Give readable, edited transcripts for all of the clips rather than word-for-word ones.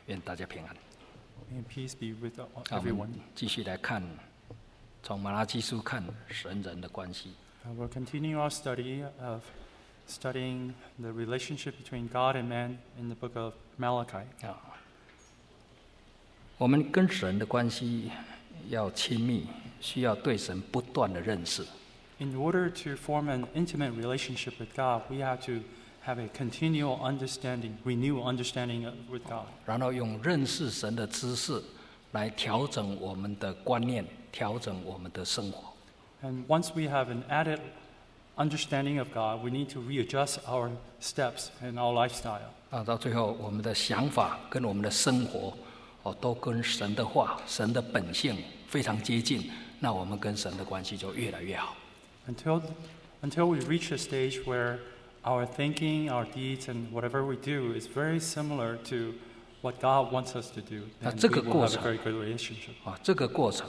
愿大家平安。 May peace be with 我 everyone. 们继续来看，从马拉基书看神人的关系。 We'll continue our study of studying the relationship between God and man in the book of Malachi. 我们跟神的关系要亲密，需要对神不断的认识。 In order to form an intimate relationship with God, we have to have a continual understanding, renewed understanding with God. 然后用认识神的知识来调整我们的观念，调整我们的生活。 And once we have an added understanding of God, we need to readjust our steps and our lifestyle. 到最后，我们的想法跟我们的生活，都跟神的话、神的本性非常接近，那我们跟神的关系就越来越好。 Until we reach a stage where our thinking, our deeds, and whatever we do is very similar to what God wants us to do, then we will have a very good relationship. 这个过程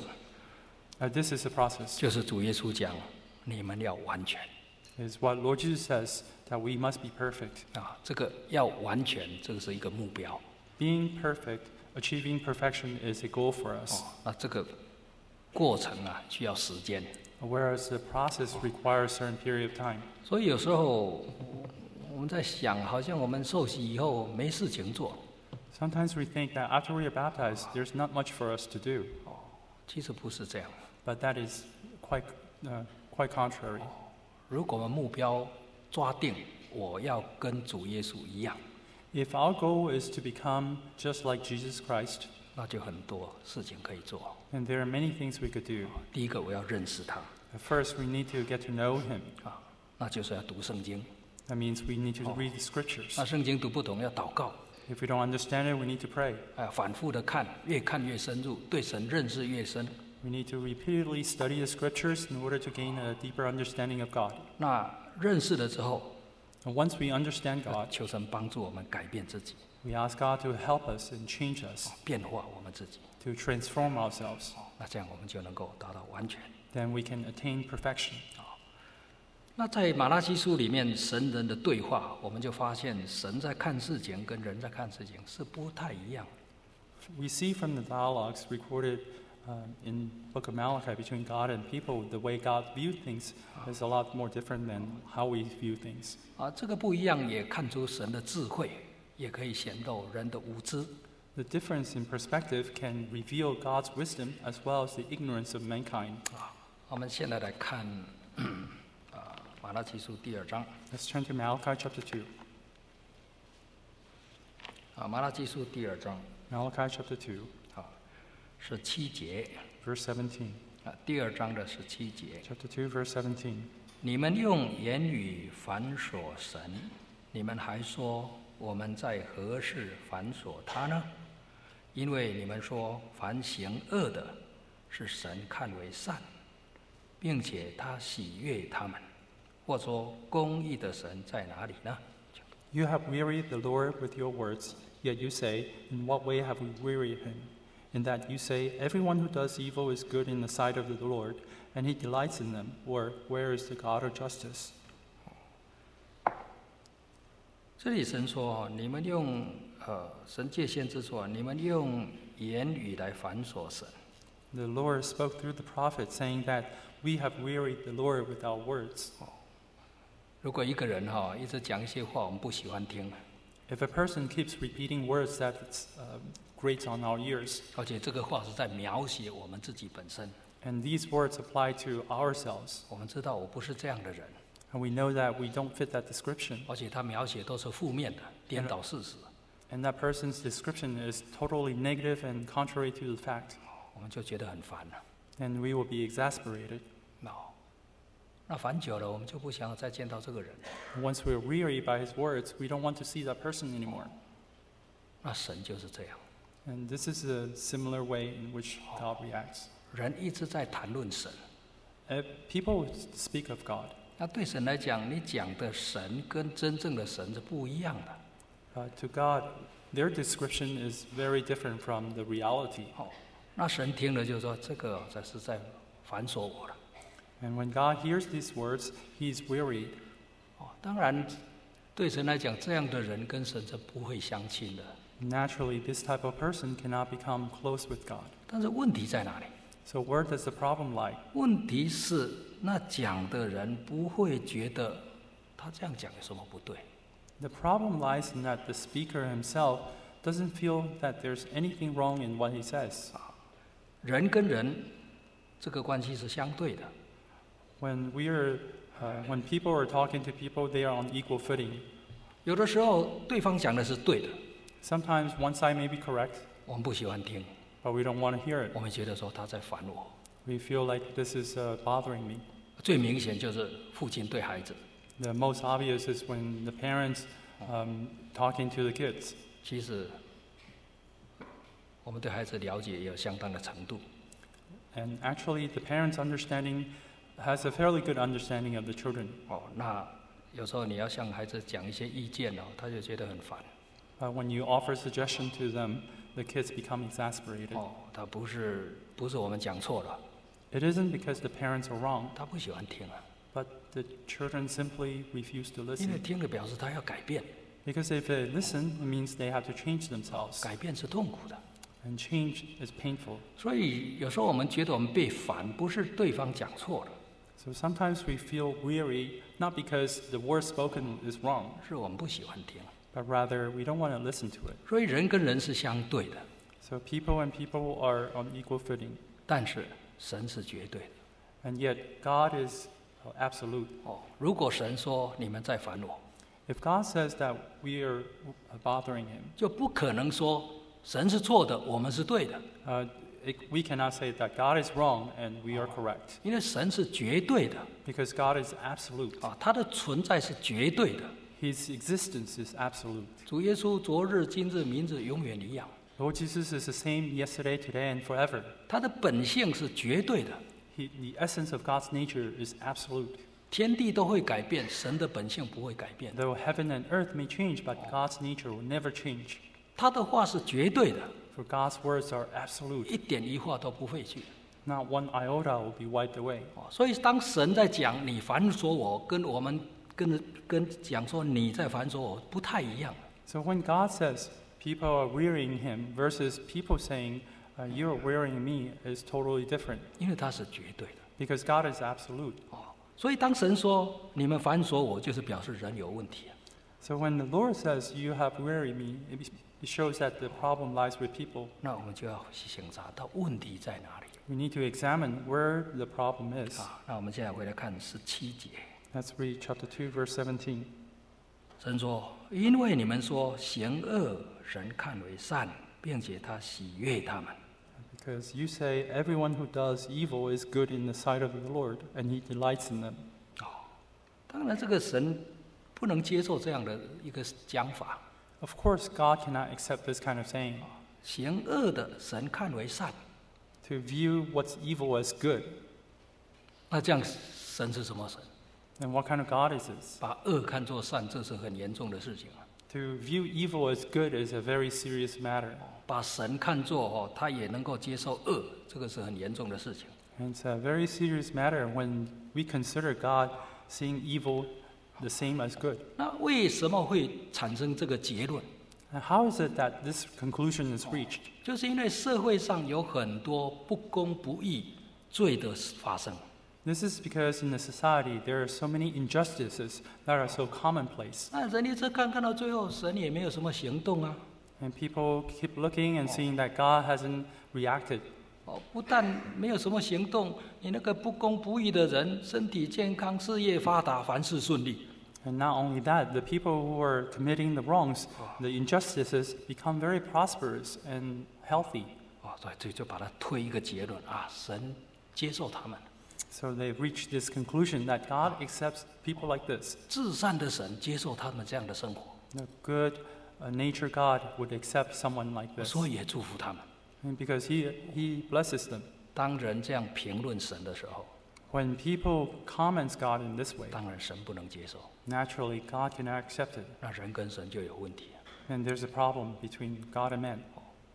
This is a process. 就是主耶稣讲，你们要完全。 Is what Lord Jesus says that we must be perfect. 这个要完全，这个是一个目标。 Being perfect, achieving perfection is a goal for us. 那这个过程需要时间。 Whereas the process requires a certain period of time. 所以有时候我们在想，好像我们受洗以后没事情做。 Sometimes we think that after we are baptized, there's not much for us to do. 其实不是这样。 But that is quite contrary. 如果我们目标抓定，我要跟主耶稣一样， If our goal is to become just like Jesus Christ, 那就很多事情可以做。 and there are many things we could do. 第一个，我要认识他， First, we need to get to know Him. 那就是要读圣经。 That means we need to read the scriptures. 那圣经读不懂，要祷告。 If we don't understand it, we need to pray. 反复的看，越看越深入，对神认识越深。 We need to repeatedly study the scriptures in order to gain a deeper understanding of God. 那认识了之后， And once we understand God, 求神帮助我们改变自己， we ask God to help us and change us, 变化我们自己。 to transform ourselves. 那这样我们就能够达到完全。 Then we can attain perfection. 那在马拉基书里面，神人的对话，我们就发现神在看事情跟人在看事情是不太一样。 We see from the dialogues recorded in Book of Malachi between God and people, the way God viewed things is a lot more different than how we view things. 这个不一样也看出神的智慧，也可以显露人的无知。 The difference in perspective can reveal God's wisdom as well as the ignorance of mankind. 我们现在来看马拉基书第2章。 Let's turn to Malachi chapter 2. 马拉基书第2章 Malachi chapter 2, 17节 verse 17. 第2章的17节。 Chapter 2, verse 17. 你们用言语反锁神，你们还说我们在何事反锁他呢？因为你们说凡行恶的，是神看为善，并且他喜悦他们。或说公义的神在哪里呢？ You have wearied the Lord with your words, yet you say, in what way have we wearied him? In that you say, everyone who does evil is good in the sight of the Lord, and he delights in them, or where is the God of justice? 这里神说，你们用神借先知说，你们用言语来反锁神。 The Lord spoke through the prophet, saying that we have wearied the Lord with our words. 如果一个人一直讲一些话我们不喜欢听， If a person keeps repeating words that grates on our ears, 而且这个话是在描写我们自己本身， and these words apply to ourselves, 我们知道我不是这样的人， and we know that we don't fit that description, 而且他描写都是负面的，颠倒事实， and that person's description is totally negative and contrary to the fact, 我们就觉得很烦了。 then we will be exasperated. 那烦久了，我们就不想再见到这个人。 Once we're wearied by his words, we don't want to see that person anymore. 那神就是这样， And this is a similar way in which God reacts. 人一直在谈论神， People speak of God. 那对神来讲，你讲的神跟真正的神是不一样的。 To God, their description is very different from the reality. 那神听了就说：“这个这是在烦琐我了。” And when God hears these words, He's wearied. 当然，对神来讲，这样的人跟神是不会相亲的。 Naturally, this type of person cannot become close with God. 但是问题在哪里？ So where does the problem lie? 问题是那讲的人不会觉得他这样讲有什么不对。 The problem lies in that the speaker himself doesn't feel that there's anything wrong in what he says. 人跟人这个关系是相对的， When people are talking to people, they are on equal footing. 有的时候对方讲的是对的， Sometimes one side may be correct, 我们不喜欢听， but we don't want to hear it. 我们觉得说他在烦我。 We feel like this is bothering me. 最明显就是父亲对孩子， The most obvious is when the parents talking to the kids. 其实我们对孩子了解也有相当的程度。 And actually, the parents' understanding has a fairly good understanding of the children. 那有时候你要向孩子讲一些意见他就觉得很烦。 When you offer suggestion to them, the kids become exasperated. 他不是我们讲错了， It isn't because the parents are wrong, 他不喜欢听啊， but the children simply refuse to 因为 listen. 听了表示他要改变， Because if they listen, it means they have to change themselves. 改变是痛苦的。 And change is painful. 所以有时候我们觉得我们被烦，不是对方讲错了， So sometimes we feel weary, not because the word spoken is wrong, 是我们不喜欢听。 but rather we don't want to listen to it. 所以人跟人是相对的， So people and people are on equal footing. 但是神是绝对的。 And yet God is absolute. 如果神说你们在烦我， If God says that we are bothering him, 就不可能说神是错的，我们是对的， we cannot say that God is wrong and we are correct. 因为神是绝对的 Because God is absolute. 他的存在是绝对的。 His existence is absolute. 主耶稣昨日、今日、明日永远一样， Lord Jesus is the same yesterday, today, and forever. 他的本性是绝对的， The essence of God's nature is absolute. 天地都会改变，神的本性不会改变。 Though heaven and earth may change, but God's nature will never change. 他的话是绝对的， For God's words are absolute. 一点一画都不会去。 Not one iota will be wiped away. 所以当神在讲你烦说我，跟我们跟讲说你在烦说我不太一样。 So when God says people are wearying him versus people saying you're wearying me is totally different. 因为他是绝对的。 Because God is absolute. 所以当神说你们烦说我，就是表示人有问题。 So when the Lord says you have wearied me, it shows that the problem lies with people. 那我们就要想查到问题在哪里。 We need to examine where the problem is. 那我们现在回来看17节。 Let's read chapter 2, verse 17. 神说：“因为你们说行恶，神看为善，并且他喜悦他们。 Because you say everyone who does evil is good in the sight of the Lord, and he delights in them. ” 当然，这个神不能接受这样的一个讲法。 Of course, God cannot accept this kind of saying. 行恶的，神看为善。 To view what's evil as good. 那这样，神是什么神？ And what kind of God is this? 把恶看作善，这是很严重的事情啊。 To view evil as good is a very serious matter. 把神看作他也能够接受恶，这个是很严重的事情。 And it's a very serious matter when we consider God seeing evil the same as good. 那为什么会产生这个结论？ And how is it that this conclusion is reached? 就是因为社会上有很多不公不义、罪的发生。 This is because in the society there are so many injustices that are so commonplace. 那人一直看到最后，神也没有什么行动啊。 And people keep looking and seeing that God hasn't reacted. 不但没有什么行动，你那个不公不义的人，身体健康、事业发达、凡事顺利。 And not only that, the people who are committing the wrongs, the injustices, become very prosperous and healthy. 对，这就把它推一个结论啊，神接受他们。 So they've reached this conclusion that God accepts people like this. 至善的神接受他们这样的生活， The good nature God would accept someone like this. 所以也祝福他们。 And because he blesses them. 当人这样评论神的时候， When people comment God in this way, 当然神不能接受， naturally God cannot accept it. 那人跟神就有问题。 And there's a problem between God and man.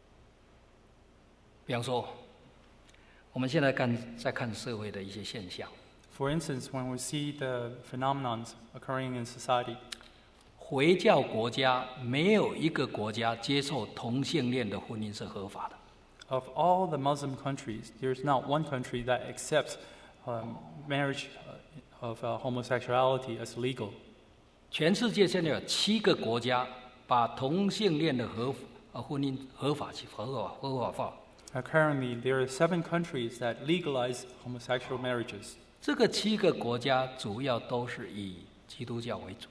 比方说，我们现在在看社会的一些现象， For instance, when we see the phenomenons occurring in society, 回教国家没有一个国家接受同性恋的婚姻是合法的。 Of all the Muslim countries, there's not one country that accepts marriage of homosexuality as legal. 全世界现在有7个国家把同性恋的婚姻合法化。 Currently, there are 7 countries that legalize homosexual marriages. 这个7个国家主要都是以基督教为主。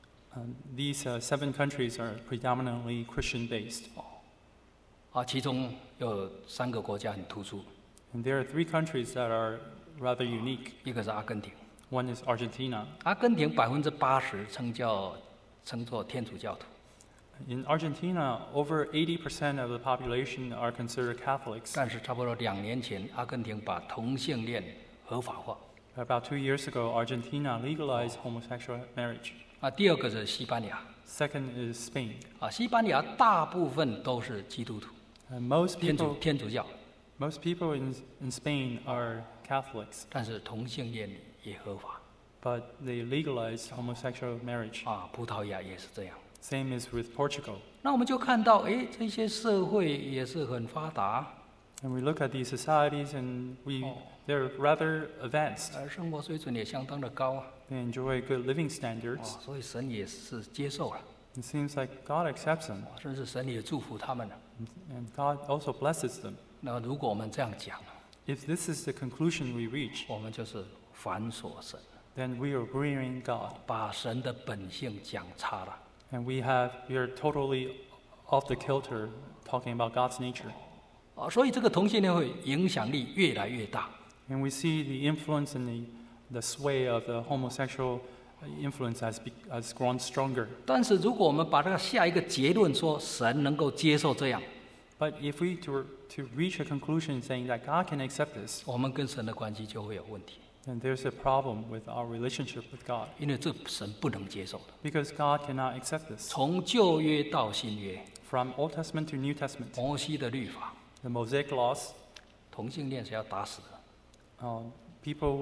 These 7 countries are predominantly Christian-based. 其中有3个国家很突出。 And there are 3 countries that are rather unique. 一个是阿根廷。 One is Argentina. 阿根廷80%称作天主教徒。 In Argentina, over 80% of the population are considered Catholics. 但是差不多2年前，阿根廷把同性恋合法化。 About 2 years ago, Argentina legalized homosexual marriage. 第二个是西班牙。 Second is Spain. 西班牙大部分都是基督徒。 Most 天主教。 Most people in Spain are Catholics. 但是同性恋也合法。 But they legalized homosexual marriage. 葡萄牙也是这样。 Same is with Portugal. 那我们就看到，这些社会也是很发达。 And we look at these societies, and they're rather advanced. 生活水准也相当的高。 They enjoy good living standards. 所以神也是接受了。 It seems like God accepts them. 甚至神也祝福他们了。 And God also blesses them. 那如果我们这样讲， If this is the conclusion we reach, 我们就是反锁神。 Then we are rearing God. 把神的本性讲差了。 And we are totally off the kilter talking about God's nature. 所以这个同性恋会影响力越来越大。 And we see the influence and the sway of the homosexual influence has grown stronger. 但是如果我们把这个下一个结论说神能够接受这样， But if we were to reach a conclusion saying that God can accept this, 我们跟神的关系就会有问题。 then there's a problem with our relationship with God. 因为这神不能接受的。 Because God cannot accept this. 从旧约到新约， From Old Testament to New Testament, 摩西的律法， the Mosaic laws, 同性恋是要打死的。 people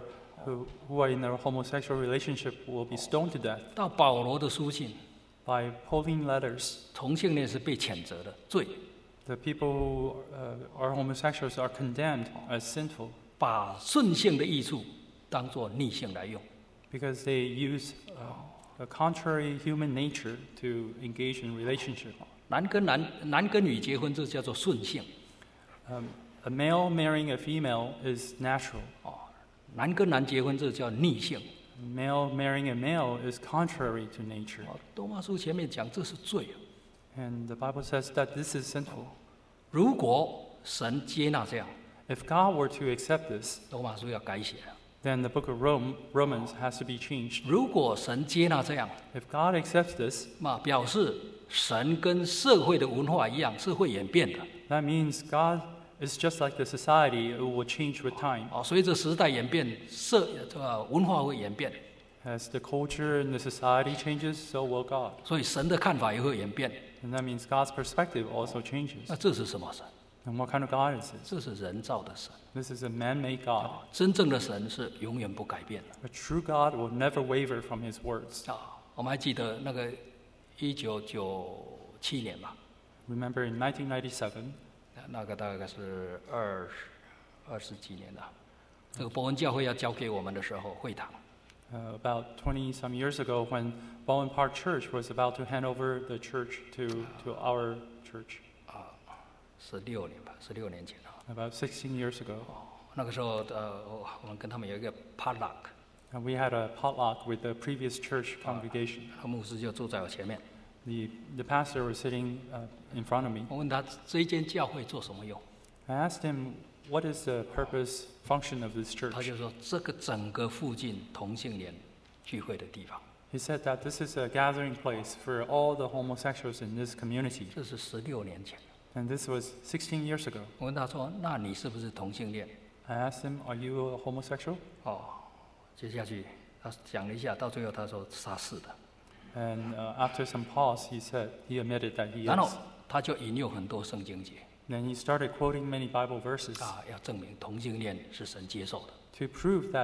who are in a homosexual relationship will be stoned to death. 到保罗的书信， By Pauline letters, 同性恋是被谴责的罪。 the people who are homosexuals are condemned as sinful. 把顺性的益处当作逆性来用。 Because they use a contrary human nature to engage in relationship. 男跟女结婚，这叫做顺性。 A male marrying a female is natural. 男跟男结婚，这叫逆性。 Male marrying a male is contrary to nature. 罗马书前面讲这是罪。 And the Bible says that this is sinful. 如果神接纳这样， If God were to accept this, 罗马书要改写了。 then the book of Romans has to be changed. 如果神接纳这样， If God accepts this, 表示神跟社会的文化一样是会演变的。 that means God is just like the society; it will change with time. 随着时代演变，文化会演变。 As the culture and the society changes, so will God. 所以神的看法也会演变。 And that means God's perspective also changes. 那这是什么神？ And what kind of God is this? 这是人造的神。 This is a man-made God. 真正的神是永远不改变的。 A true God will never waver from His words. 我们还记得那个1997年吧？ Remember in 1997, 那个大概是20几年了。这个伯恩教会要交给我们的时候，会堂。 about 20 some years ago, when Bowen Park Church was about to hand over the church to our church. 16年吧，16年前啊。 About 16 years ago. 那个时候我们跟他们有一个 potluck。 And we had a potluck with the previous church congregation. 牧师就坐在我前面。 The pastor was sitting in front of me. 我问他这一间教会做什么用？ I asked him, what is the purpose, function of this 他 church? 就说这个整个附近同性恋聚会的地方。 He said that this is a gathering place for all the homosexuals in this community. 这是16年前。 And this was 16 years ago. 我问他说：“那你是不是同性恋 I asked him, are you a homosexual?？” 接下去他讲了一下，到最后他说他是的。 And after some pause, he admitted that he 然后 is. 他就引用很多圣经节 Then he started quoting many Bible verses 要证明同性恋是神接受的。 to prove that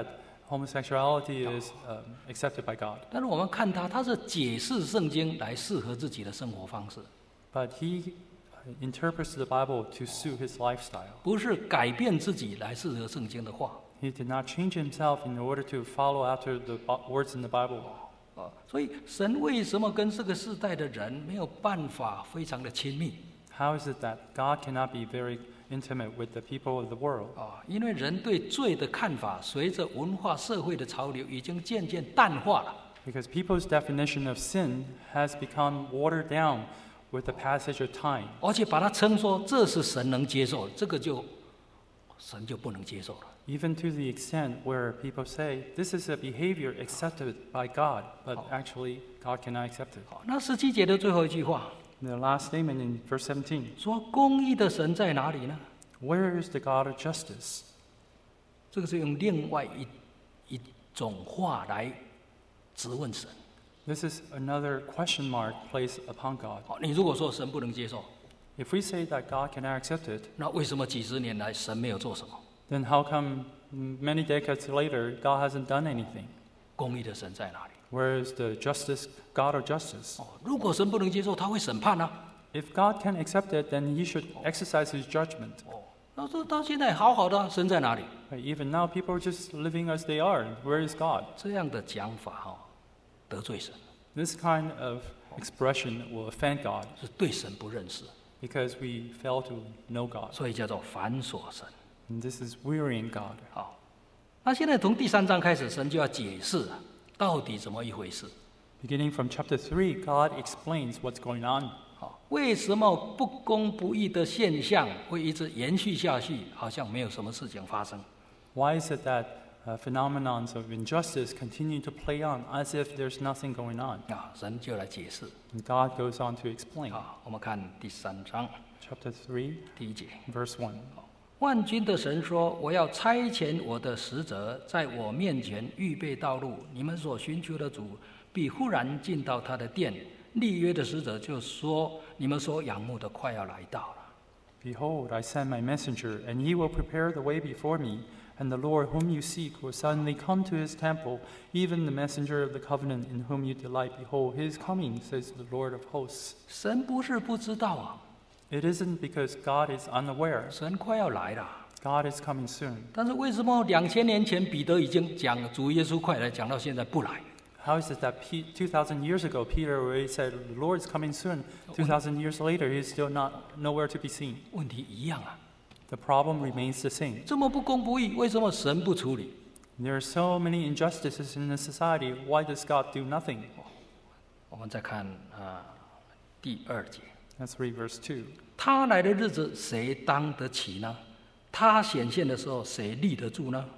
homosexuality is accepted by God. 但是我们看他是解释圣经来适合自己的生活方式， But he interprets the Bible to suit his lifestyle. 不是改变自己来适合圣经的话。 He did not change himself in order to follow after the words in the Bible. 所以神为什么跟这个世代的人没有办法非常的亲密？ How is it that God cannot be very intimate with the people of the world? 因为人对罪的看法，随着文化社会的潮流，已经渐渐淡化了。 Because people's definition of sin has become watered down with the passage of time. 而且把它称说这是神能接受的，这个神就不能接受了。 Even to the extent where people say, this is a behavior accepted by God, but actually God cannot accept it. 好，那17节的最后一句话 The last statement in verse 17, 说：“公义的神在哪里呢 where is the God of justice?？” 这个是用另外一种话来质问神。 This is another question mark placed upon God. 好，你如果说神不能接受， If we say that God cannot accept it, 那为什么几十年来神没有做什么？ then how come many decades later God hasn't done anything? 公义的神在哪里？ Where is the God of justice? 如果神不能接受，他会审判啊。 If God can accept it, then he should exercise his judgment. 那说到现在好好的，神在哪里？ Even now, people are just living as they are. Where is God? 这样的讲法得罪神， This kind of expression will offend God 是对神不认识， because we fail to know God. 所以叫做繁琐神。 And this is wearying God. 好，那现在从第3章开始，神就要解释到底怎么一回事。 Beginning from chapter 3, God explains what's going on. 好，为什么不公不义的现象会一直延续下去，好像没有什么事情发生？ Why is it that phenomenons of injustice continue to play on as if there's nothing going on? 神就来解释。 And God goes on to explain. 我们看第3章 Chapter 3, 第1节。 verse 1. 万军的神说：“我要差遣我的使者，在我面前预备道路。你们所寻求的主，必忽然进到他的殿。立约的使者就说：你们所仰慕的快要来到了。” Behold, I send my messenger, and he will prepare the way before me. And the Lord whom you seek will suddenly come to his temple, even the messenger of the covenant in whom you delight. Behold, his coming, says the Lord of hosts. 神不是不知道啊， It isn't because God is unaware. 神快要来了。 God is coming soon. 但是为什么2000年前彼得已经讲主耶稣快来，讲到现在不来？ How is it that 2,000 years ago Peter already said, the Lord is coming soon? 2,000 years later, he's still nowhere to be seen. 问题一样啊， The problem remains the same. 这么不公不义，为什么神不处理？ There are so many injustices in the society. Why does God do nothing? 我们再看第2节。 Let's read verse 2. 他来的日子，谁当得起呢？他显现的时候，谁立得住呢？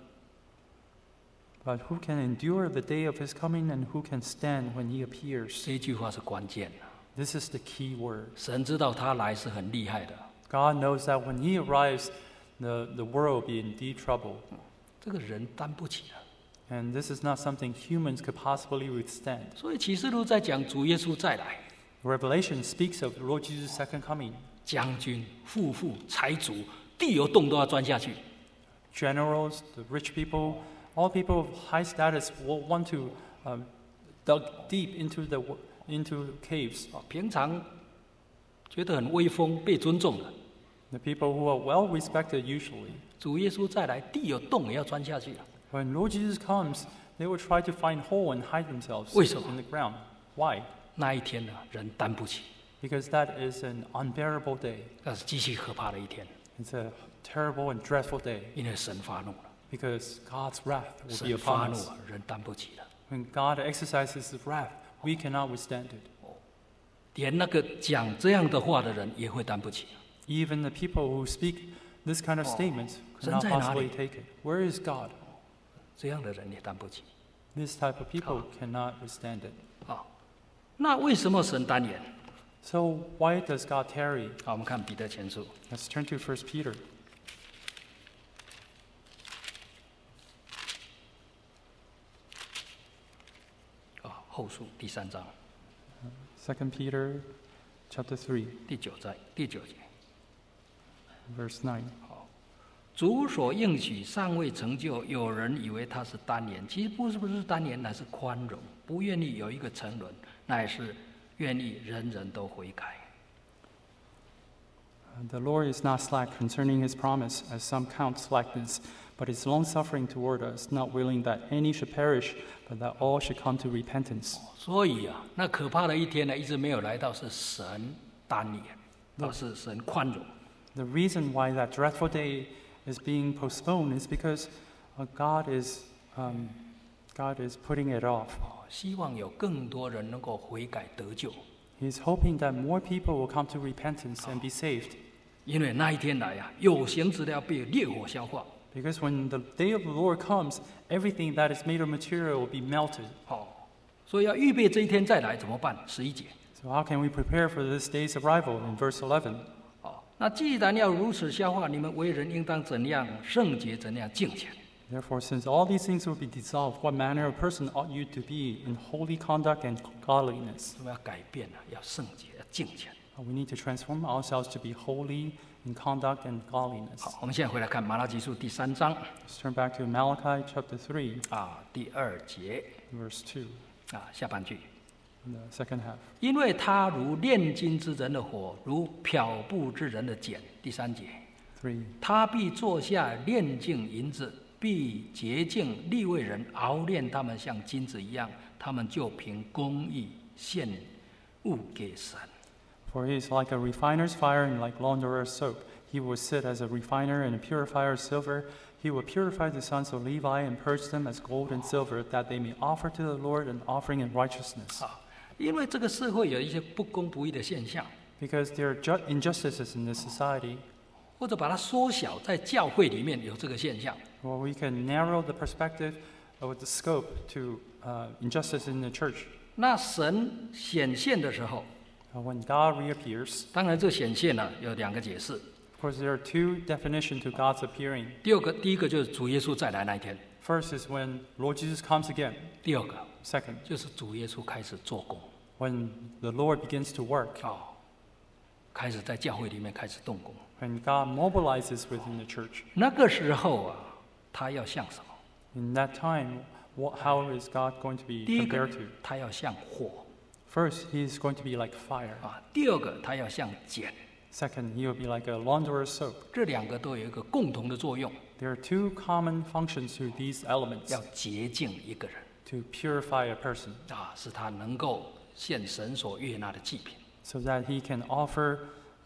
But who can endure the day of his coming, and who can stand when he appears? 这句话是关键的。 This is the key word. 神知道他来是很厉害的， God knows that when he arrives, the world will be in deep trouble. 这个人担不起的。 And this is not something humans could possibly withstand. 所以启示录在讲主耶稣再来， Revelation speaks of Lord Jesus' second coming. 将军、富户、财主，地有洞都要钻下去。 Generals, the rich people, all people of high status will want to dug deep into caves. 平常觉得很威风、被尊重的， The people who are well respected usually. 主耶稣再来，地有洞也要钻下去啊。 When Lord Jesus comes, they will try to find hole and hide themselves 为什么？ in the ground. Why? 那一天呢，人担不起， Because that is an unbearable day. 那是极其可怕的一天， It's a terrible and dreadful day 因为神发怒了， because God's wrath will be 神发 upon 怒 us. 了，人担不起的。 When God exercises his wrath, we cannot withstand it. 连那个讲这样的话的人也会担不起。 Even the people who speak this kind of statements cannot 神在哪里？ possibly take it. Where is God? 这样的人也担不起。 This type of people cannot withstand it. 那为什么神单言？ So why does God tarry? 好，我们看彼得前书 Let's turn to 1 Peter. 后书第3章 2 Peter chapter 3, 第9节。 verse 9. 主所应许尚未成就，有人以为他是单言，其实不是单言，乃是宽容，不愿意有一个沉沦，乃是愿意人人都悔改。 The Lord is not slack concerning his promise, as some count slackness, but is long-suffering toward us, not willing that any should perish, but that all should come to repentance. 所以啊，那可怕的一天呢，一直没有来到，是神单言，而是神宽容。 The reason why that dreadful day is being postponed is because God is putting it off. 希望有更多人能够悔改得救。 He's hoping that more people will come to repentance and be saved. 因为那一天来啊，有形质料被烈火消化。 Because when the day of the Lord comes, everything that is made of material will be melted. 所以要预备这一天再来怎么办？11节。 So how can we prepare for this day's arrival in verse 11? 那既然要如此消化，你们为人应当怎样圣洁，怎样敬虔。 Therefore, since all these things will be dissolved, what manner of person ought you to be in holy conduct and godliness? 我们要改变啊，要圣洁，要敬虔。 We need to transform ourselves to be holy in conduct and godliness. 好，我们现在回来看马拉基书第3章。 Let's turn back to Malachi chapter 3, 第2节 verse 2, 下半句。 in the second half. 因为他如炼金之人的火，如漂布之人的碱。第3节。 3. 他必坐下炼净银子，必洁净利未人，熬炼他们像金子一样，他们就凭公义献物给神。 For he is like a refiner's fire and like launderer's soap. He will sit as a refiner and a purifier of silver. He will purify the sons of Levi and purge them as gold and silver, that they may offer to the Lord an offering in righteousness. 因为这个社会有一些不公不义的现象， Because there are injustices in this society. 或者把它缩小，在教会里面有这个现象。 Well, we can narrow the perspective of the scope to injustice in the church. 那神显现的时候， When God reappears, 当然这显现呢有2个解释。 of course, there are 2 definitions to God's appearing. 第一个就是主耶稣再来那一天。 First is when Lord Jesus comes again. 第二个 Second, 就是主耶稣开始做工， when the Lord begins to work. 开始在教会里面开始动工。 When God mobilizes within the church. 那个时候啊，他要像什么？ In that time, how is God going to be 第一个 compared to? 他要像火 First, he is going to be like fire. 第二个他要像碱。 Second, he will be like a launderer's soap. 这2个都有一个共同的作用， There are 2 common functions to these elements 要洁净一个人 to purify a person 使他能够献神所悦纳的祭品。 so that he can offer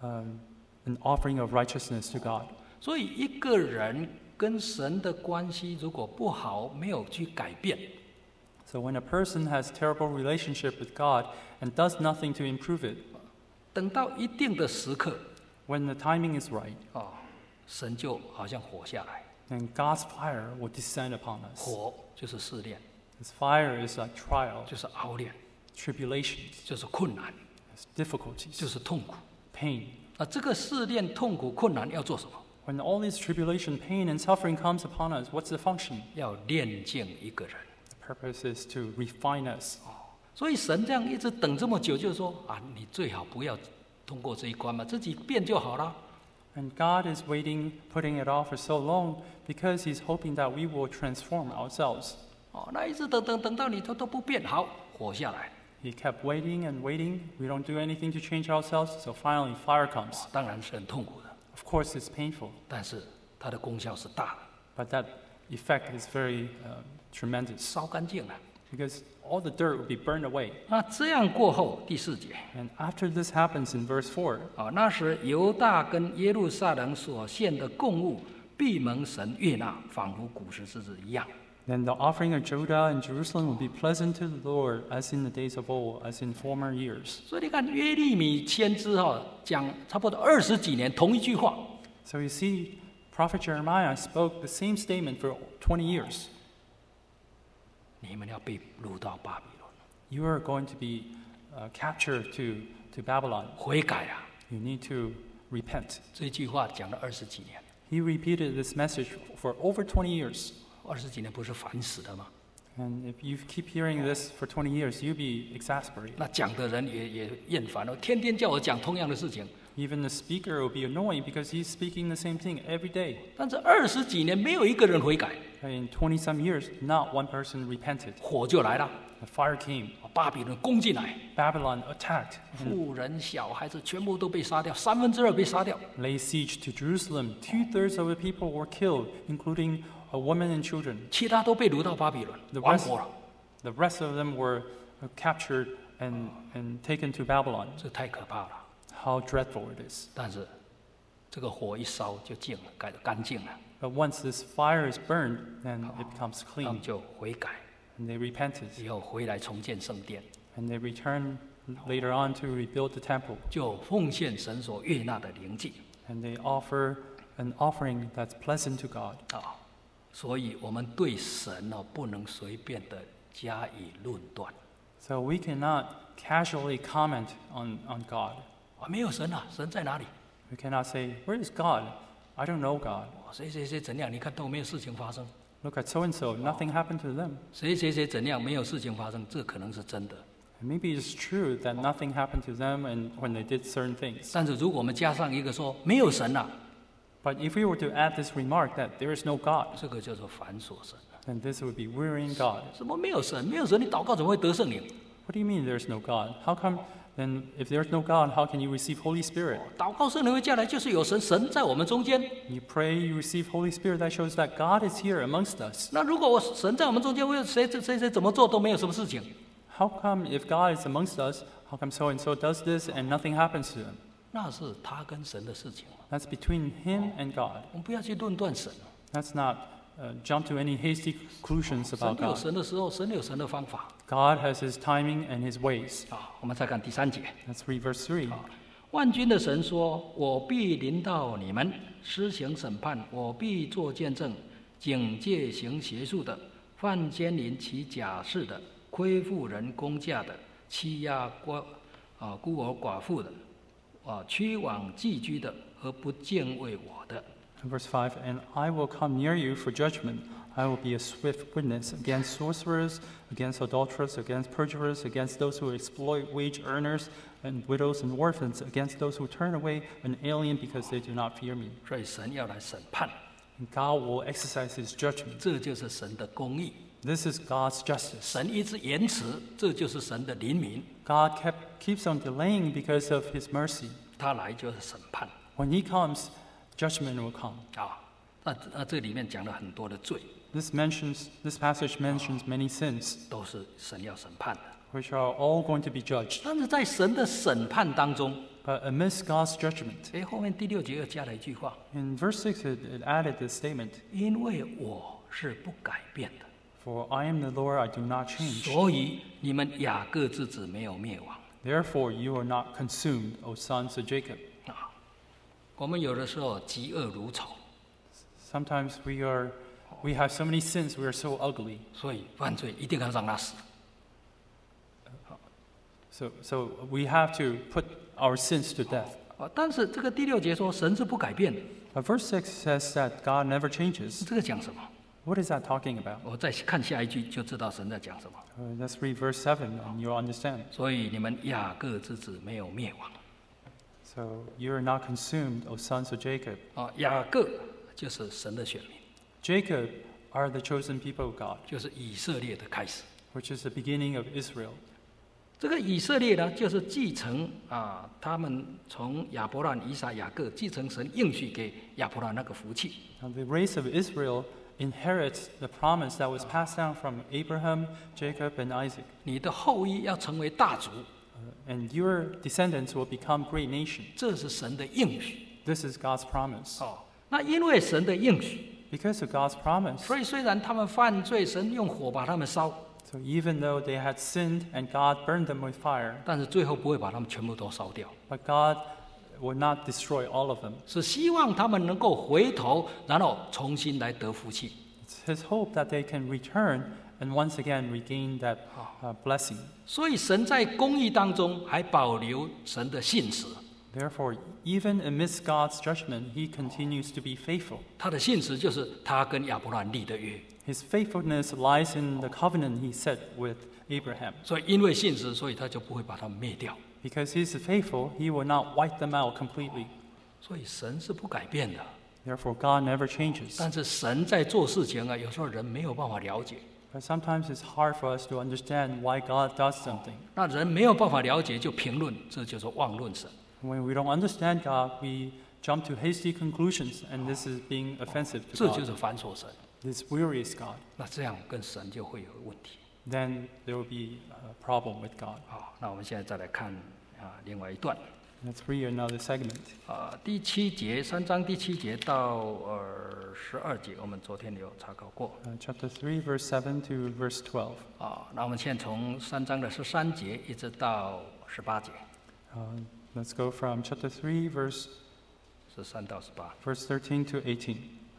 an offering of righteousness to God. 所以一个人跟神的关系如果不好，没有去改变， So when a person has terrible relationship with God and does nothing to improve it, 等到一定的时刻， when the timing is right, 神就好像火下来。 then God's fire will descend upon us. 火就是试炼， His fire is like trial, 就是熬炼， tribulations, 就是困难， it's difficulties, 就是痛苦。 pain. 那这个试炼、痛苦、困难要做什么？ When all this tribulation, pain, and suffering comes upon us, what's the function? 要炼净一个人。 The purpose is to refine us. 所以神这样一直等这么久，就是说你最好不要通过这一关嘛，自己变就好了。 And God is waiting, putting it off for so long, because He's hoping that we will transform ourselves. 那一直等到你都不变，好，火下来。 He kept waiting and waiting. We don't do anything to change ourselves, so finally fire comes. 当然是很痛苦的， Of course, it's painful, 但是它的功效是大的， but that effect is very tremendous, 烧干净了。 because all the dirt will be burned away. 那这样过后，第4节， And after this happens in verse 4, 那时犹大跟耶路撒冷所献的供物，必蒙神悦纳，仿佛古时之日一样。 then the offering of Judah and Jerusalem will be pleasant to the Lord, as in the days of old, as in former years. 所以你看约利米先知讲差不多20几年同一句话， So you see, Prophet Jeremiah spoke the same statement for 20 years. 你们要被掳到巴比伦， You are going to be captured to Babylon. 悔改啊！ You need to repent. 这句话讲了20几年， He repeated this message for over 20 years. 20几年不是烦死的吗？ And if you keep hearing this for 20 years, you'll be exasperated. 那讲的人也厌烦了，天天叫我讲同样的事情， Even the speaker will be annoying because he's speaking the same thing every day. 但是20几年没有一个人悔改， In 20-some years, not one person repented. 火就来了， The fire came. 巴比伦攻进来， Babylon attacked 妇人小孩子全部都被杀掉，2/3被杀掉。 laid siege to Jerusalem. 2/3 of the people were killed, including a woman and children. 其他都被掳到巴比伦 The 亡 rest, 国了， the rest of them were captured and taken to Babylon. 这太可怕了。 How dreadful it is. 但是这个火一烧就净了，干净了， But once this fire is burned, then it becomes 他们 clean. 就悔改， And they repented. 以后回来重建圣殿， And they returned later on to rebuild the temple. 就奉献神所悦纳的灵祭 And they offer an offering that's pleasant to God. 啊。所以我们对神呢、不能随便的加以论断 So we cannot casually comment on God. 啊，没有神啊，神在哪里？ We cannot say, "Where is God? I don't know God. 谁谁谁怎样？你看都没有事情发生。 Look at so and so. Nothing happened to them." 谁谁谁怎样？没有事情发生，这可能是真的。 And maybe it's true that nothing happened to them and when they did certain things. 但是如果我们加上一个说没有神啊， But if we were to add this remark that there is no God, 这个叫做繁琐神。 then this would be wearying God. 什么没有神？没有神，你祷告怎么会得圣灵？ What do you mean there's no God? How come then if there's no God, how can you receive Holy Spirit? 祷告圣灵会降来，就是有神，神在我们中间。 You pray, you receive Holy Spirit, that shows that God is here amongst us. 那如果神在我们中间，为谁怎么做都没有什么事情？ How come if God is amongst us, how come so and so does this and nothing happens to them? 那是他跟神的事情。 That's between him and God. 我们不要去论断神。 Let's not jump to any hasty conclusions 神 about 有 God. 神的时候，神有神的方法 God has his timing and his ways. 啊。我们再看第3节。 Let's read verse 3. 万军的神说：“我必临到你们，施行审判；我必作见证，警戒行邪术的，犯奸淫起假誓的，亏负人公价的，欺压孤儿寡妇的，屈枉寄居的和不敬畏我的。” Verse 5, "And I will come near you for judgment. I will be a swift witness against sorcerers, against adulterers, against perjurers, against those who exploit wage earners and widows and orphans, against those who turn away an alien because they do not fear me." 所以神要来审判， And God will exercise his judgment. 这就是神的公义。 This is God's justice. 神一直延迟，这就是神的怜悯。 God keeps on delaying because of his mercy. 他来就是审判 When he comes, judgment will come. 啊。那这里面讲了很多的罪， This passage mentions many sins, 都是神要审判的。 which are all going to be judged. 但是在神的审判当中， But amidst God's judgment, 后面第6节又加了一句话： in verse 6, it added this statement, 因为我是不改变的， "For I am the Lord, I do not change. 所以你们雅各之子没有灭亡 Therefore you are not consumed, O sons of Jacob." 啊。我们有的时候嫉恶如仇， Sometimes we have so many sins, we are so ugly. 所以犯罪一定要让他死。 So we have to put our sins to death. 但是这个第6节说神是不改变的， But verse 6 says that God never changes. 这个讲什么？ What is that talking about? 我再看下一句就知道神在讲什么。 Let's read verse 7 and you'll understand. 所以你们雅各之子没有灭亡 So you are not consumed, O sons of Jacob. 啊。雅各就是神的选民， Jacob are the chosen people of God, 就是以色列的开始。 which is the beginning of Israel. 这个以色列呢，就是继承他们从亚伯兰、以撒、雅各继承神应许给亚伯兰那个福气。 Now the race of Israel inherits the promise that was passed down from Abraham, Jacob, and Isaac. 你的后裔要成为大族， And your descendants will become great nation. 这是神的应许。 This is God's promise. 那因为神的应许， Because of God's promise, 所以虽然他们犯罪，神用火把他们烧， so even though they had sinned and God burned them with fire, 但是最后不会把他们全部都烧掉， but God would not destroy all of them. 是希望他们能够回头，然后重新来得福气。 It's His hope that they can return and once again regain that blessing. 所以神在公义当中还保留神的信实， Therefore, even amidst God's judgment, He continues to be faithful. 他的信实就是他跟亚伯兰立的约。 His faithfulness lies in the covenant He set with Abraham. 所以因为信实，所以他就不会把他们灭掉。 Because He's faithful, He will not wipe them out completely. 所以神是不改变的。 Therefore, God never changes. 但是神在做事情啊，有时候人没有办法了解。 But sometimes it's hard for us to understand why God does something. 那人没有办法了解就评论，这就是妄论神。 When we don't understand God, we jump to hasty conclusions, and this is being offensive 这 to 就 God. 是反锁神。 This wearies God. 那这样跟神就会有问题。 Then there will be a problem with God. 好，那我们现在再来看另外一段。 Let's read another segment. 第7节，3章第7节到12节，我们昨天有查考过。 Chapter 3, verse 7 to verse 12. 那我们现在从3章的13节一直到18节。 Let's go from chapter 3, verse 13到18。 13 to 18.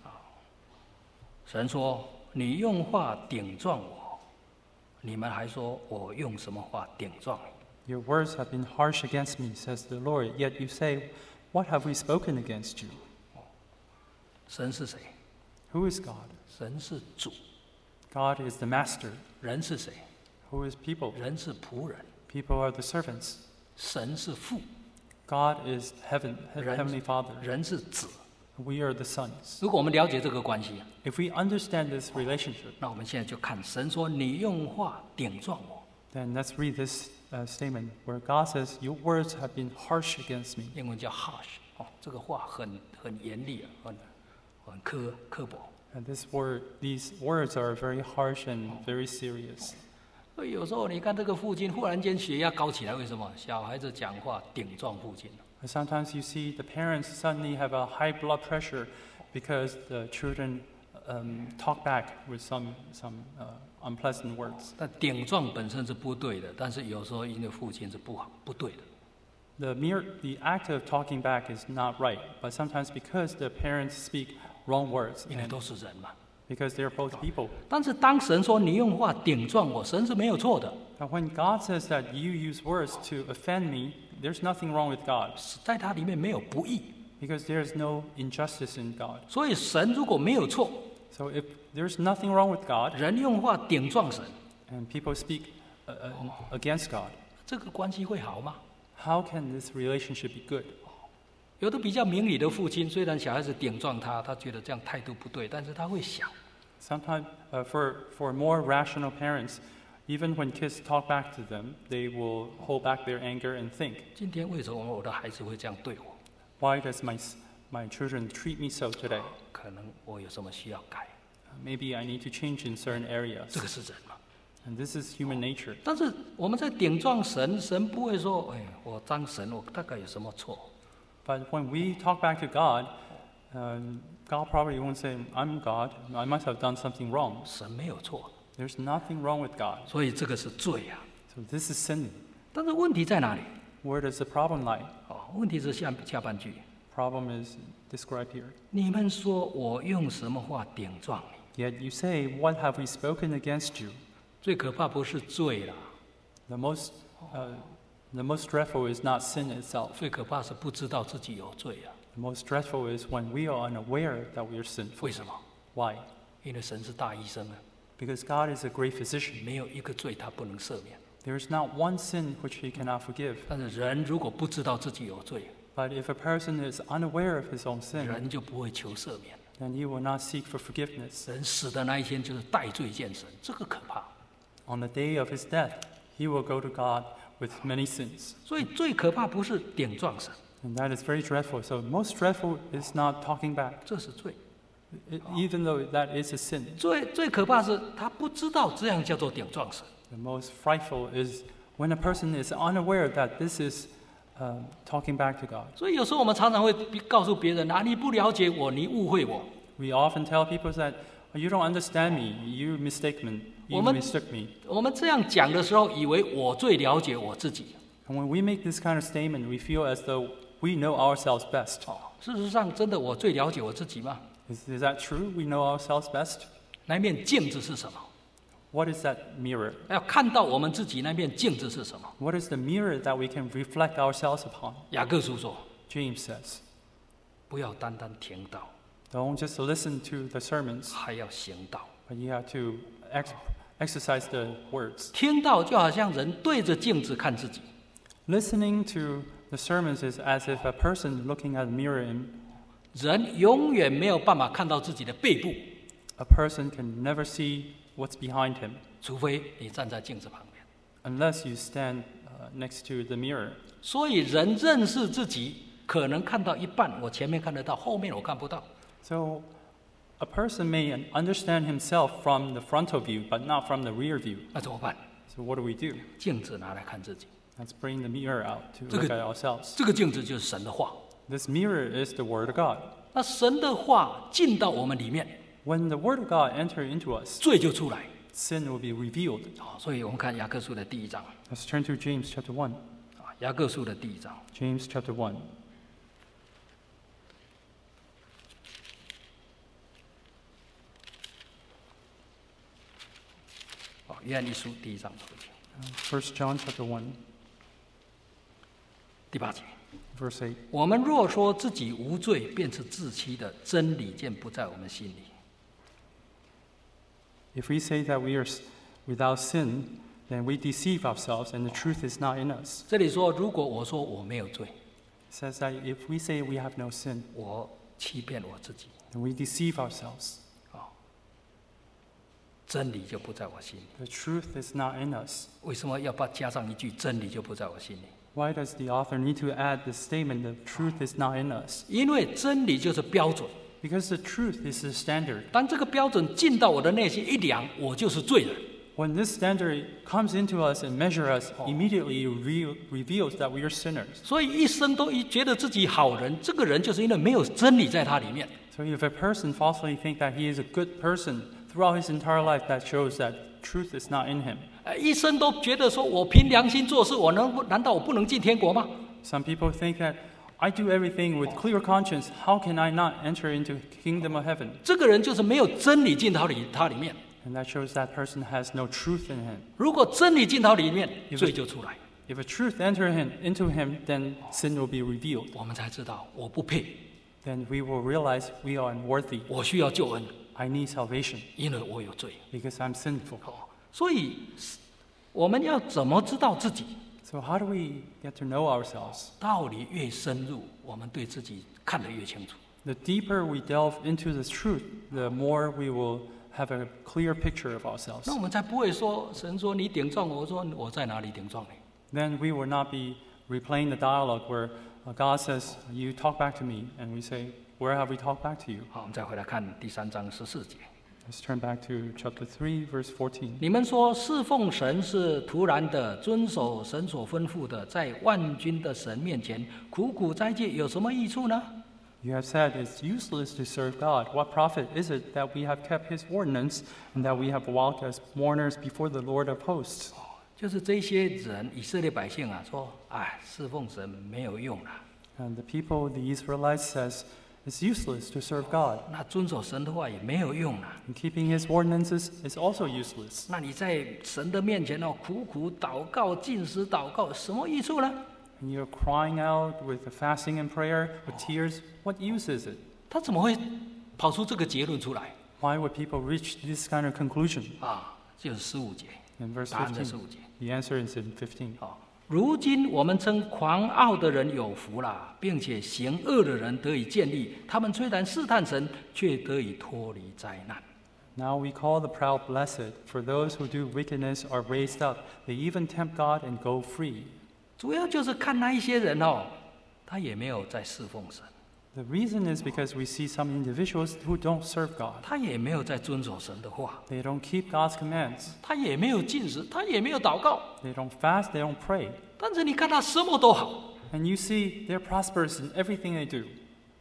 神说：“你用话顶撞我，你们还说我用什么话顶撞你？” Your words have been harsh against me, says the Lord. Yet you say, What have we spoken against you? 神是谁？ Who is God? 神是主。 God is the master. 人是谁？ Who is people? 人是仆人。 People are the servants. 神是父， God is Heavenly Father. 人是子。 We are the sons. 如果我们了解这个关系， If we understand this relationship, 那我们现在就看神说：“你用话顶撞我。 then let's read this statement where God says, Your words have been harsh against me. ” 英文叫 harsh， 这个话很严厉啊，很刻薄。 And these words are very harsh and very serious. 所以有时候你看这个父亲忽然间血压高起来，为什么？小孩子讲话顶撞父亲。 Sometimes you see the parents suddenly have a high blood pressure because the children talk back with some unpleasant words. 但顶撞本身是不对的，但是有时候因为父亲是不对的。 The act of talking back is not right, but sometimes because the parents speak wrong words, 因为 and 都是人嘛。 because they're both people. 但是当神说你用话顶撞我，神是没有错的。 But when God says that you use words to offend me, there's nothing wrong with God, 在它里面没有不义， because there's no injustice in God. 所以神如果没有错， So if there's nothing wrong with God, 人用话顶撞神， and people speak against God, 这个关系会好吗？ how can this relationship be good? 有的比较明理的父亲，虽然小孩子顶撞他，他觉得这样态度不对，但是他会想， Sometimes, for more rational parents, even when kids talk back to them, they will hold back their anger and think, 今天为什么我的孩子会这样对我？ why does my children treat me so today? 可能我有什么需要改， Maybe I need to change in certain 这 areas. 个是人嘛。 And this is human nature. 但是我们在顶撞神，神不会说，哎，我当神，我大概有什么错？ But when we talk back to God, God probably won't say, I'm God, I must have done something wrong. 神没有错， There's nothing wrong with God. 所以这个是罪啊。 So this is sin. 但是问题在哪里？ Where does the problem lie? 问题是下半句， Problem is described here. 你们说我用什么话顶撞你？ Yet you say, What have we spoken against you? 最可怕不是罪啦， The most dreadful is not sin itself. 最可怕是不知道自己有罪啊。 The most dreadful is when we are unaware that we are sinful. 为什么？ Why? 因为神是大医生啊， Because God is a great physician. 没有一个罪他不能赦免。 There is not one sin which he cannot forgive. 但是人如果不知道自己有罪， But if a person is unaware of his own sin, 人就不会求赦免。 then he will not seek for forgiveness. 人死的那一天就是代罪见神，这个可怕。 On the day of his death, he will go to God with many sins. 所以最可怕不是顶撞神， And that is very dreadful. So most dreadful is not talking back, 这是罪。 even though that is a sin. 最可怕是他不知道这样叫做顶撞神。 The most frightful is when a person is unaware that this is talking back to God. 所以有时候我们常常会告诉别人啊，你不了解我，你误会我。 We often tell people that, you don't understand me, you mistook me. 我们这样讲的时候，以为我最了解我自己。 And when we make this kind of statement, we feel as though we know ourselves best. 事实上，真的我最了解我自己吗？ Is that true? We know ourselves best? 那面镜子是什么？ What is that mirror? 要看到我们自己那面镜子是什么？ What is the mirror that we can reflect ourselves upon? 雅各书说， James says, 不要单单听到， don't just listen to the sermons, 还要行道。 but you have to exercise the words. 听到就好像人对着镜子看自己， Listening to the sermons is as if a person looking at a mirror, and 人永远没有办法看到自己的背部， a person can never see what's behind him 除非你站在镜子旁边。 unless you stand next to the mirror. 所以人认识自己，可能看到一半，我前面看得到，后面我看不到。 So a person may understand himself from the frontal view, but not from the rear view. 那怎么办？ So what do? 镜子拿来看自己， Let's bring the mirror out to 这个- look at ourselves. 这个镜子就是神的话。 This mirror is the Word of God. 那神的话进到我们里面， When the Word of God enters into us, 罪就出来。 sin will be revealed. 所以我们看雅各书的第1章， Let's turn to James chapter 1. 雅各书的第1章。 James chapter 1. 约翰一书第1章出去， 1 John chapter 1, 第8节。 verse 8. 我们若说自己无罪，便是自欺的，真理便不在我们心里。 If we say that we are without sin, then we deceive ourselves and the truth is not in us. 这里说，如果我说我没有罪， It says that if we say we have no sin, 我欺骗我自己， then we deceive ourselves. 真理就不在我心里。 The truth is not in us. 为什么要把加上一句真理就不在我心里？ Why does the author need to add the statement, the truth is not in us? 因为真理就是标准， Because the truth is the standard. 当这个标准进到我的内心一量，我就是罪人。 When this standard comes into us and measures us, immediately reveals that we are sinners. 所以一生都觉得自己好人，这个人就是因为没有真理在他里面。 So if a person falsely thinks that he is a good person throughout his entire life, that shows that truth is not in him. 一生都觉得说我凭良心做事，难道我不能进天国吗？ Some people think that I do everything with clear conscience. How can I not enter into kingdom of heaven? 这个人就是没有真理进到他里面。 And that shows that person has no truth in him. 如果真理进到里面，罪就出来， If a truth enters into him, then sin will be revealed. 我们才知道我不配， Then we will realize we are unworthy. 我需要救恩， I need salvation 因为我有罪。 because I'm sinful. 所以我们要怎么知道自己？ So how do we get to know ourselves? 道理越深入，我们对自己看得越清楚。 The deeper we delve into this truth, the more we will have a clear picture of ourselves. 那我们才不会说神说你顶撞我，我说我在哪里顶撞你？ Then we will not be replaying the dialogue where God says, "You talk back to me," and we say, "Where have we talked back to you?" 好，我们再回来看第3章14节。 Let's turn back to chapter 3, verse 14. 你们说侍奉神是突然的，遵守神所吩咐的，在万军的神面前苦苦斋戒，有什么益处呢？ You have said it's useless to serve God. What profit is it that we have kept his ordinance and that we have walked as mourners before the Lord of hosts? 就是这些人，以色列百姓啊，说，哎，侍奉神没有用啦。 And the people, the Israelites, says it's useless to serve God. 那遵守神的话也没有用啦。 And keeping his ordinances is also useless. 那你在神的面前哦，苦苦祷告、禁食祷告，有什么益处呢？ And you're crying out with the fasting and prayer, with tears. What use is it? 他怎么会跑出这个结论出来 Why would people reach this kind of conclusion? 啊？就是15节， In verse 答案在 15. 15节。 The answer is in 15. 好，如今我们称狂傲的人有福啦，并且行恶的人得以建立。他们虽然试探神，却得以脱离灾难。 Now we call the proud blessed, for those who do wickedness are raised up. They even tempt God and go free. 主要就是看那一些人哦，他也没有在侍奉神， The reason is because we see some individuals who don't serve God. 他也没有在遵守神的话， They don't keep God's commands. 他也没有禁食，他也没有祷告。 They don't fast, they don't pray. 但是你看他什么都好， And you see they're prosperous in everything they do.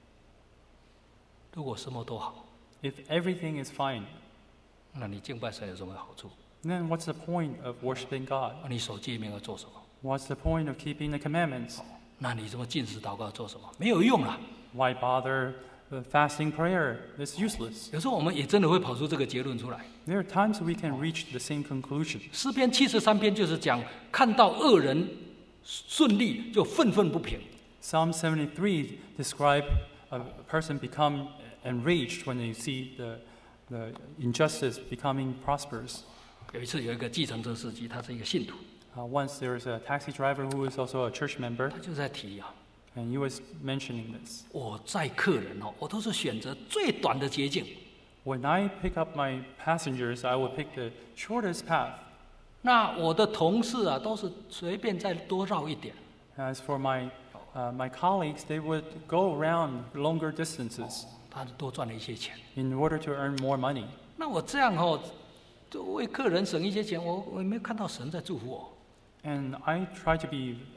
如果什么都好， If everything is fine, 那你敬拜神有什么好处？ then what's the point of worshiping God? 你守诫命要做什么？ What's the point of keeping the commandments? 那你怎么禁食祷告做什么？没有用啦。 Why bother fasting prayer? It's useless. 有时候我们也真的会跑出这个结论出来。 There are times we can reach the same conclusion. 诗篇73篇就是讲，看到恶人顺利就愤愤不平。 Psalm 73 describe a person become enraged when they see the injustice becoming prosperous. 有一次有一个计程车司机，他是一个信徒， Once there was a taxi driver who was also a church member, 他就在提啊， and he was mentioning this. 我载客人哦，我都是选择最短的捷径。 When I pick up my passengers, I would pick the shortest path. 那我的同事啊，都是随便再多绕一点。 As for my colleagues, they would go around longer distances 他多赚了一些钱。 in order to earn more money. 那我这样哦，就为客人省一些钱，我也没有看到神在祝福我。 And I try to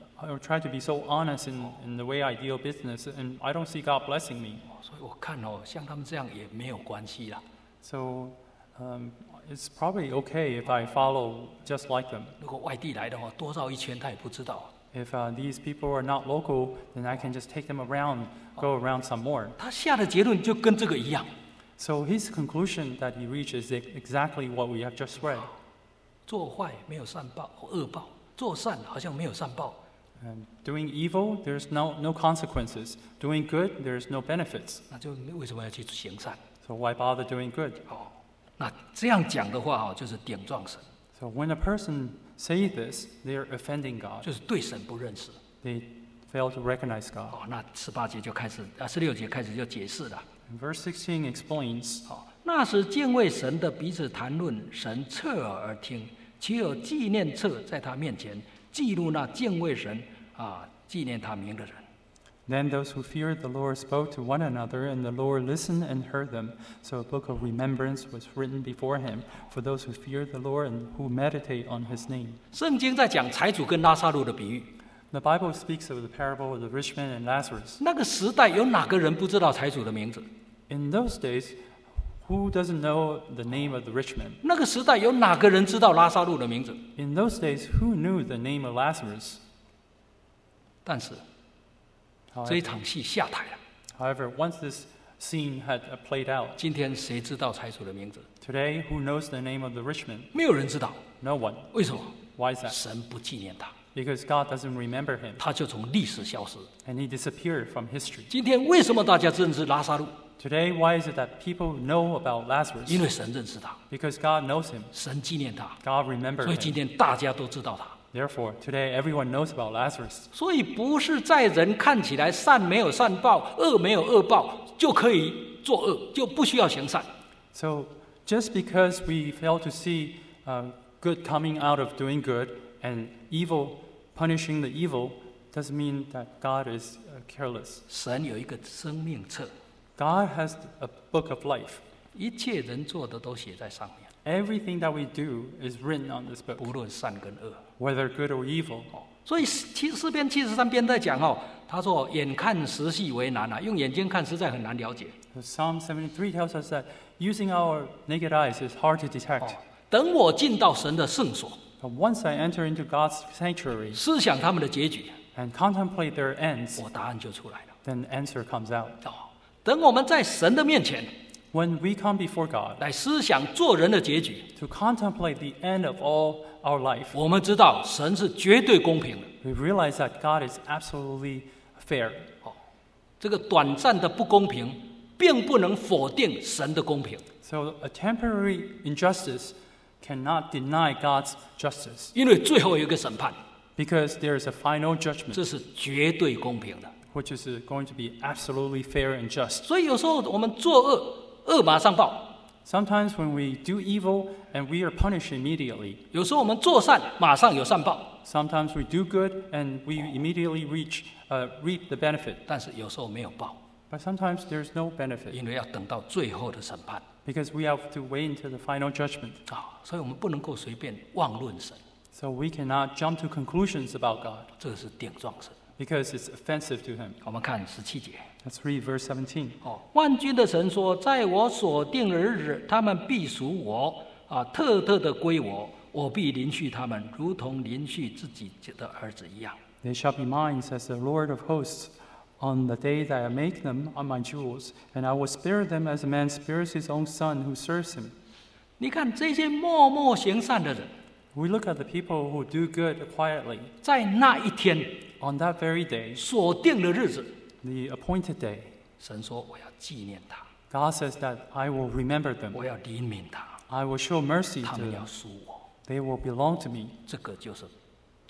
be so honest in the way I deal business, and I don't see God blessing me. 所以我看哦，像他们这样也没有关系啦。 So it's probably okay if I follow just like them. 如果外地来的话，多绕一圈他也不知道。 If these people are not local, then I can just take them around, go around some more. 他下的结论就跟这个一样： So his conclusion that he reached is exactly what we have just read. 做坏没有善报，恶报；做善好像没有善报。 Doing evil, there's no consequences. Doing good, there's no benefits. 那就为什么要去行善？ So why bother doing good? 哦，那这样讲的话哦，就是顶撞神， So when a person say this, they're offending God. 就是对神不认识。 They fail to recognize God. 哦，那18节就开始16节开始就解释了。 And verse 16 explains, 哦，那时敬畏神的彼此谈论，神侧耳而听，岂有纪念册在他面前记录那敬畏神纪念他名的人。 Then those who feared the Lord spoke to one another, and the Lord listened and heard them. So a book of remembrance was written before him for those who feared the Lord and who meditate on his name. 圣经在讲财主跟拉撒路的比喻。 The Bible speaks of the parable of the rich man and Lazarus. 那个时代有哪个人不知道财主的名字？ In those days, who doesn't know the name of the rich man? 那个时代有哪个人知道拉撒路的名字？ In those days, who knew the name of Lazarus? 但是这一场戏下台了。 However, once this scene had played out, 今天谁知道财主的名字？ today, who knows the name of the rich man? 没有人知道。 No one. 为什么？ Why is that? 神不纪念他， Because God doesn't remember him, 他就从历史消失。 and he disappeared from history. 今天为什么大家认识拉撒路？ Today, why is it that people know about 因 Lazarus? 为神认识他， Because God knows him. 神纪念他， God remembered 所以今 him. 天大家都知道他。 Therefore, today everyone knows about Lazarus. 所以不是在人看起来善没有善报，恶没有恶报，就可以作恶，就不需要行善。 So, just because we fail to see good coming out of doing good and evil punishing the evil, doesn't mean that God is careless. 神有一个生命册， God has a book of life. 一切人做的都写在上面， Everything that we do is written on this book, 无论善跟恶。 whether good or evil. 所以诗篇73篇在讲哦，他说眼看时系为难啊，用眼睛看实在很难了解。 So Psalm 73 tells us that using our naked eyes is hard to detect. 等我进到神的圣所， But once I enter into God's sanctuary 思想他们的结局， and contemplate their ends, 我答案就出来了。 then the answer comes out. 等我们在神的面前 When we come before God 来思想做人的结局， to contemplate the end of all our life, 我们知道神是绝对公平的。 we realize that God is absolutely fair. 这个短暂的不公平，并不能否定神的公平， So a temporary injustice cannot deny God's justice 因为最后有一个审判， because there is a final judgment 这是绝对公平的。 which is going to be absolutely fair and just. 所以有时候我们作恶，恶马上报； Sometimes when we do evil and we are punished immediately, 有时候我们做善，马上有善报； sometimes we do good and we immediately reap the benefit. 但是有时候没有报， But sometimes there's no benefit 因为要等到最后的审判 because we have to wait until the final judgment. 所以我们不能够随便妄论神， So we cannot jump to conclusions about God 这个是顶撞神。 because it's offensive to Him. 我们看17节。 Let's read verse 17. 万军的神说，在我所定的日子，他们必属我，特特的归我，我必临续他们，如同临续自己的儿子一样。 They shall be mine, says the Lord of hosts, on the day that I make them on my jewels, and I will spare them as a man spares his own son who serves him. 你看这些默默行善的人， We look at the people who do good quietly. 在那一天 On that very day, 所定的日子， the appointed day, 神说我要纪念他， God says that I will remember them. 我要怜悯他， I will show mercy 他 to 们要 them. 属我。 They will belong to me. 这个就是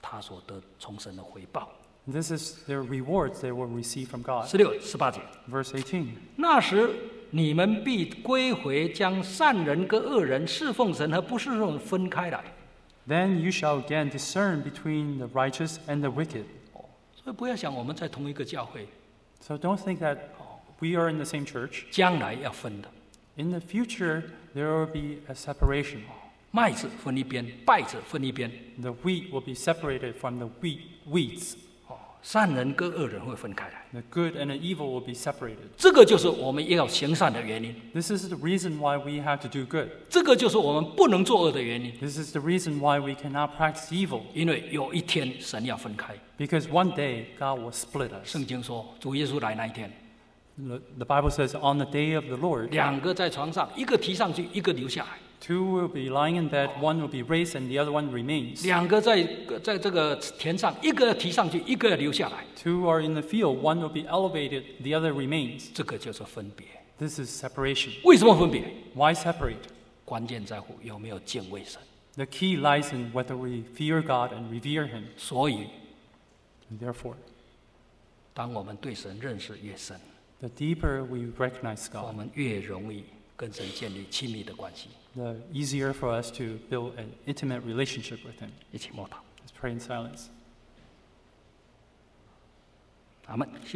他所得从神的回报。 This is their rewards they will receive from God. 16、18节， Verse 18. 那时你们必归回，将善人跟恶人、侍奉神和不侍奉神分开来。 Then you shall again discern between the righteous and the wicked. 所以不要想我们在同一个教会， So don't think that we are in the same church. 将来要分的。 In the future, there will be a separation. 麦子分一边，稗子分一边。 The wheat will be separated from the weeds. 善人跟恶人会分开来。 The good and the evil will be separated. 这个就是我们要行善的原因， This is the reason why we have to do good. 这个就是我们不能作恶的原因。 This is the reason why we cannot practice evil. 因为有一天神要分开。 Because one day, God will split us. 圣经说，主耶稣来那一天， The Bible says, on the day of the Lord, 两个在床上，一个提上去，一个留下来； two will be lying in bed, one will be raised, and the other one remains. 两个在这个田上，一个提上去，一个留下来。 Two are in the field, one will be elevated, the other remains. 这个就是分别。 This is separation. 为什么分别？ Why separate? 关键在乎有没有敬畏神。 The key lies in whether we fear God and revere Him. 所以， And therefore, 当我们对神认识越深， the deeper we recognize 我 God, 们越容易跟神建立亲密的关系。 the easier for us to build an intimate relationship with Him. 一起默祷， Let's pray in silence. 阿门。